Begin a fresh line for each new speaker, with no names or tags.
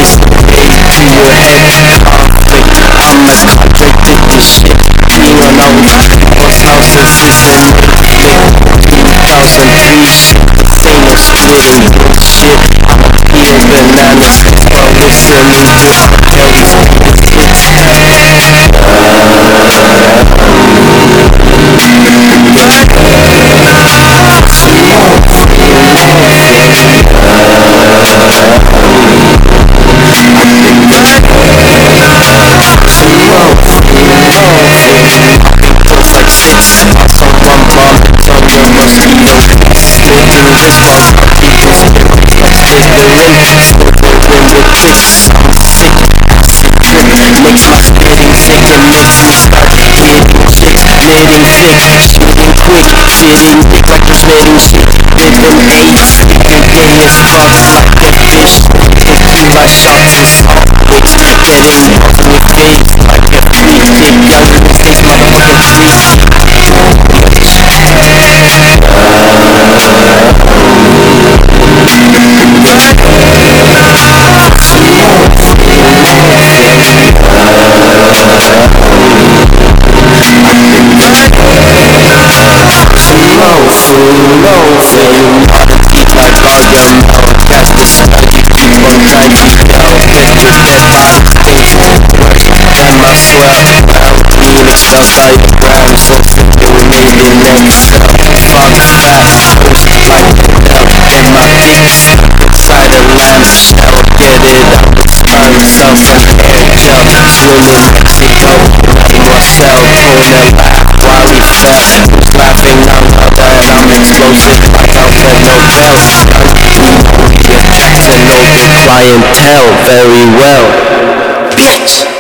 race to your head. Conflict, I'm as contracted to shit. You and I was houses isn't made 2003 shit. This ain't no splitting bullshit. I'm a peel bananas, but listening to tell you makes my spitting sick and makes me start getting shit. Knitting thick, shooting quick, shitting dick like a knitting shit. Living AIDS, sleeping gay as fuck like a fish. Taking my shots and salt licks, getting balls in your face like a free kick. Young in the face, motherfucking free shit. Saying all the teeth like all your mouth. Catch the smell, you keep on trying to tell. Catch your dead body stinks worse than my swell. Well, Phoenix fell by the ground, so simple made in Excel. Fuck that, push like the bell. And my dick stuck inside a lamb shell. Get it out with sperm cells and hair gel. Swimming Mexico, letting Marcel corner laugh while he fell. Who's laughing out loud that I'm explosive like Alfred Nobel. We attract a noble clientele very well, bitch.